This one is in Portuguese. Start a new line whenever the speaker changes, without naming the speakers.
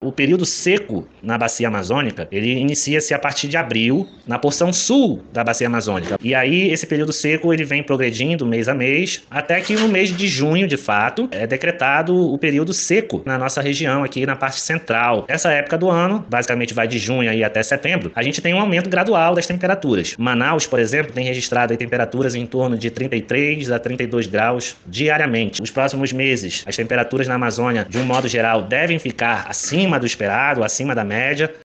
O período seco na bacia amazônica, ele inicia-se a partir de abril, na porção sul da bacia amazônica. E aí, esse período seco, ele vem progredindo mês a mês, até que no mês de junho, de fato, é decretado o período seco na nossa região, aqui na parte central. Essa época do ano, basicamente vai de junho aí até setembro, a gente tem um aumento gradual das temperaturas. Manaus, por exemplo, tem registrado aí temperaturas em torno de 33 a 32 graus diariamente. Nos próximos meses, as temperaturas na Amazônia, de um modo geral, devem ficar acima do esperado, acima da média.